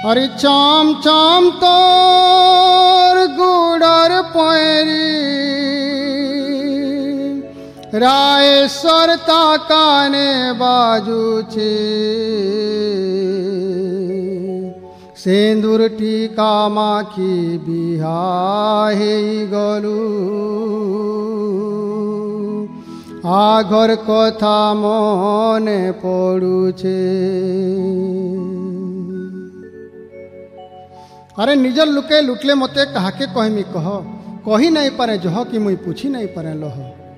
अरे चाम चाम तोर गुड़र पैरी रायेश्वर ताकाने बाजू छे सेंदूर टीका माखी बिहाहे गलू आघर कथा मने पड़ुछे। अरे निजर लुके लुटले मते कहाके कहमी कह कही नहीं पारे जह कि मुई पूछी नहीं पारे लह।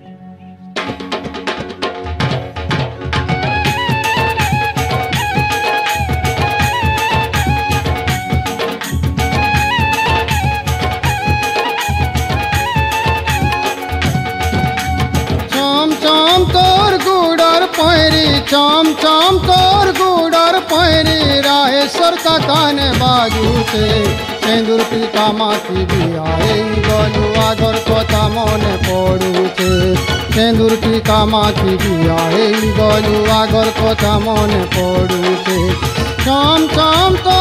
तोर गुड़र पैरी चाम चाम तोर गुड़र पैरी रायेश्वर ताकाने बाजू से सेंदूर टीका माखी बिहाए गलू आगर कथा मने पड़ुछे सेंदूर टीका माखी बिहाए गलू आगर कथा मने पड़ुछे। चाम चाम तो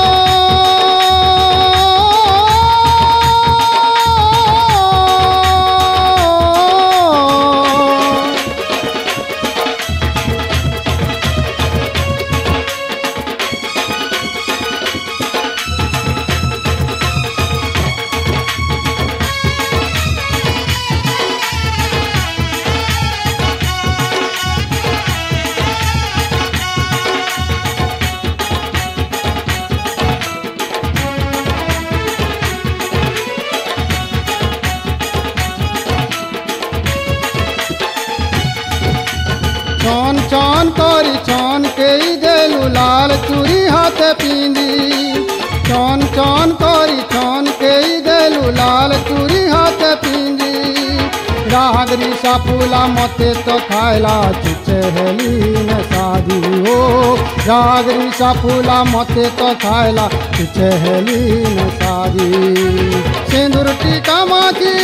चौन चौन करी चौन के देलू लाल चूड़ी हाथे पिंदी चौन चौन करी चौन के देलू लाल चूड़ी हाथे पिंदी राहगरी सा फूला मते तो खायला चहेली न शादी हो राहगरी सा फूला मते तो खायला चहेली न शादी सेंदूर टीका माखी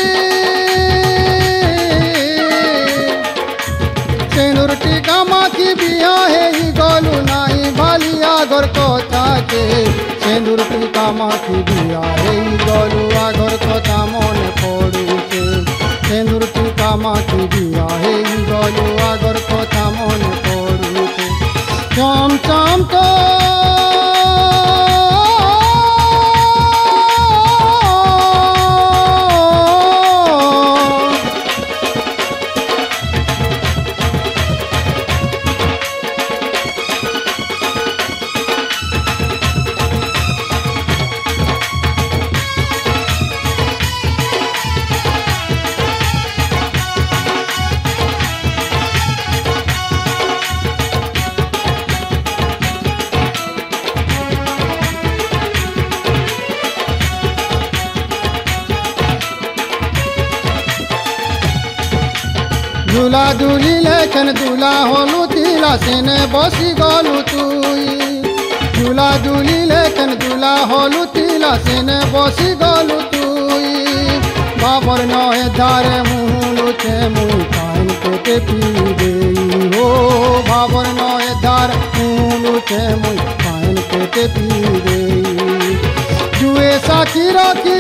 सेंदूर टीका माखी बिहाहे गलू नाई भालिया घर कथा के सेंदूर टीका माखी बिहाहे गलू आगर कथा मने पड़ुछे सेंदूर टीका माखी बिहाहे गलू आगर कथा मने पड़ुछे। चाम चाम तो झूला झूली लेखन झूला होलू तिला सेने बसी गलू तुई झूला झूली लेखन झूला होलू तिला सेने बसी गलू तुई बाबर नहे धारे मुहलू छे मुई पान कोटे पी देई हो बाबर नहे धार मुहलू छे मुई पान कोटे पी देई जुए साकी रखी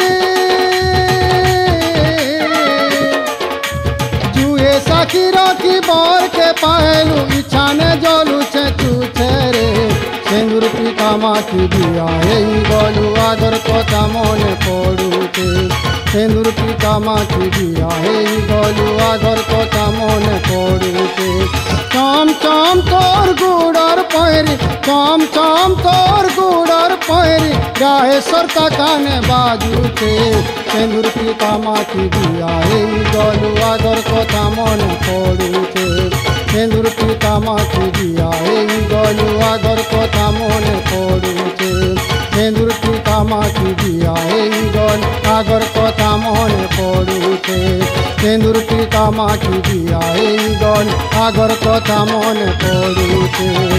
साखी राखी बार के पायलू इच्छाने जलू छे तू छेरे सेंदूर टीका माखी बिहाए गलू आगर कथा मने पड़ुछे सेंदूर टीका माखी बिहाए गलू आगर कथा मने पड़ुछे। चाम चाम तोर गुड़र पैरी चाम चाम तोर गुड़र पैरी रायेश्वर ताकाने बाजू छे सेंदूर टीका माखी बिहाए गलू आगर कथा मने पड़ुछे सेंदूर टीका माखी बिहाए गलू आगर कथा मने पड़ुछे सेंदूर टीका माखी बिहाए गलू आगर कथा मने पड़ुछे सेंदूर टीका माखी बिहाए गलू आगर कथा मने पड़ुछे।